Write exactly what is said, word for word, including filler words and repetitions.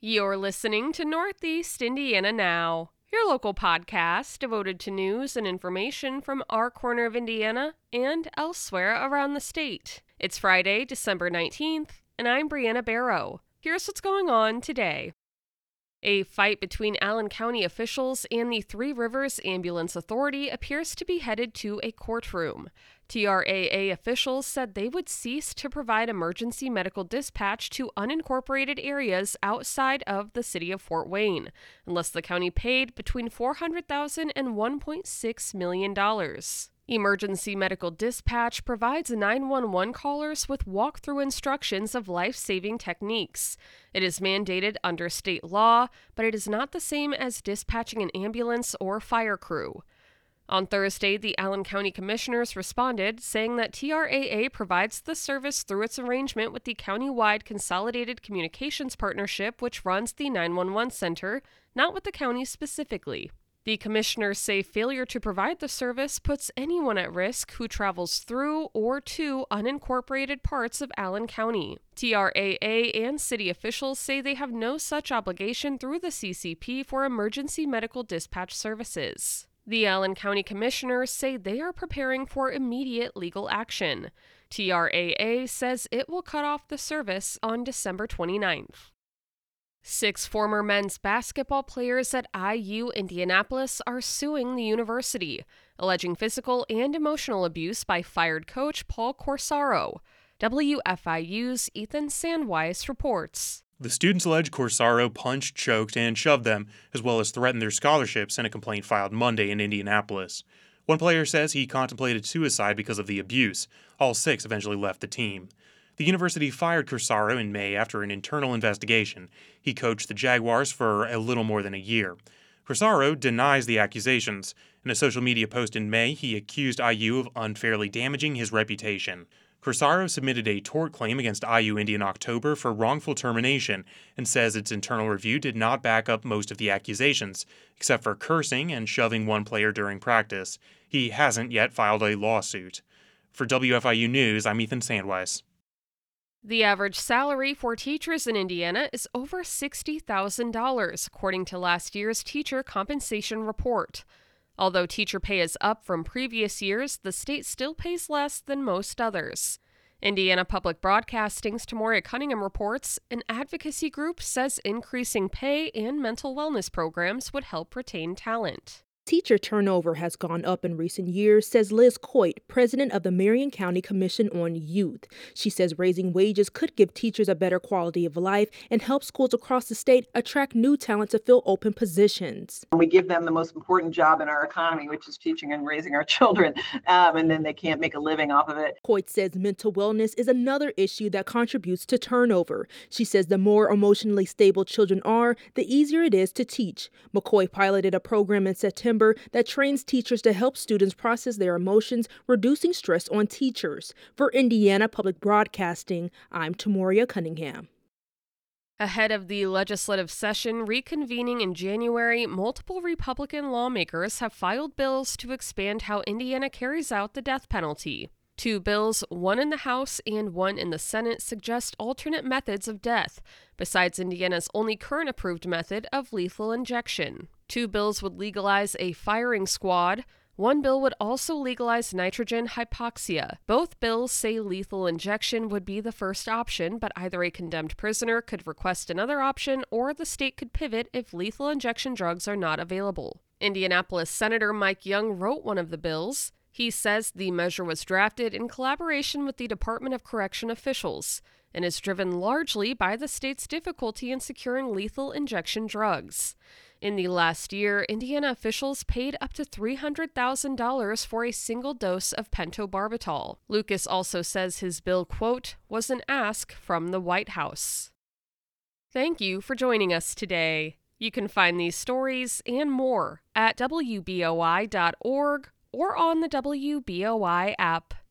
You're listening to Northeast Indiana Now, your local podcast devoted to news and information from our corner of Indiana and elsewhere around the state. It's Friday, December nineteenth, and I'm Brianna Barrow. Here's what's going on today. A fight between Allen County officials and the Three Rivers Ambulance Authority appears to be headed to a courtroom. T R A A officials said they would cease to provide emergency medical dispatch to unincorporated areas outside of the city of Fort Wayne, unless the county paid between four hundred thousand dollars and one point six million dollars. Emergency medical dispatch provides nine one one callers with walkthrough instructions of life-saving techniques. It is mandated under state law, but it is not the same as dispatching an ambulance or fire crew. On Thursday, the Allen County Commissioners responded, saying that T R A A provides the service through its arrangement with the county-wide Consolidated Communications Partnership, which runs the nine one one center, not with the county specifically. The commissioners say failure to provide the service puts anyone at risk who travels through or to unincorporated parts of Allen County. T R A A and city officials say they have no such obligation through the C C P for emergency medical dispatch services. The Allen County Commissioners say they are preparing for immediate legal action. T R A A says it will cut off the service on December twenty-ninth. Six former men's basketball players at I U Indianapolis are suing the university, alleging physical and emotional abuse by fired coach Paul Corsaro. W F I U's Ethan Sandweiss reports. The students allege Corsaro punched, choked, and shoved them, as well as threatened their scholarships in a complaint filed Monday in Indianapolis. One player says he contemplated suicide because of the abuse. All six eventually left the team. The university fired Corsaro in May after an internal investigation. He coached the Jaguars for a little more than a year. Corsaro denies the accusations. In a social media post in May, he accused I U of unfairly damaging his reputation. Corsaro submitted a tort claim against I U Indy in October for wrongful termination and says its internal review did not back up most of the accusations, except for cursing and shoving one player during practice. He hasn't yet filed a lawsuit. For W F I U News, I'm Ethan Sandweiss. The average salary for teachers in Indiana is over sixty thousand dollars, according to last year's teacher compensation report. Although teacher pay is up from previous years, the state still pays less than most others. Indiana Public Broadcasting's Tamoria Cunningham reports an advocacy group says increasing pay and mental wellness programs would help retain talent. Teacher turnover has gone up in recent years, says Liz Coit, president of the Marion County Commission on Youth. She says raising wages could give teachers a better quality of life and help schools across the state attract new talent to fill open positions. We give them the most important job in our economy, which is teaching and raising our children, um, and then they can't make a living off of it. Coit says mental wellness is another issue that contributes to turnover. She says the more emotionally stable children are, the easier it is to teach. McCoy piloted a program in September that trains teachers to help students process their emotions, reducing stress on teachers. For Indiana Public Broadcasting, I'm Tamoria Cunningham. Ahead of the legislative session reconvening in January, multiple Republican lawmakers have filed bills to expand how Indiana carries out the death penalty. Two bills, one in the House and one in the Senate, suggest alternate methods of death, besides Indiana's only current approved method of lethal injection. Two bills would legalize a firing squad. One bill would also legalize nitrogen hypoxia. Both bills say lethal injection would be the first option, but either a condemned prisoner could request another option or the state could pivot if lethal injection drugs are not available. Indianapolis Senator Mike Young wrote one of the bills. He says the measure was drafted in collaboration with the Department of Correction officials and is driven largely by the state's difficulty in securing lethal injection drugs. In the last year, Indiana officials paid up to three hundred thousand dollars for a single dose of pentobarbital. Lucas also says his bill, quote, was an ask from the White House. Thank you for joining us today. You can find these stories and more at W B O I dot org or on the W B O I app.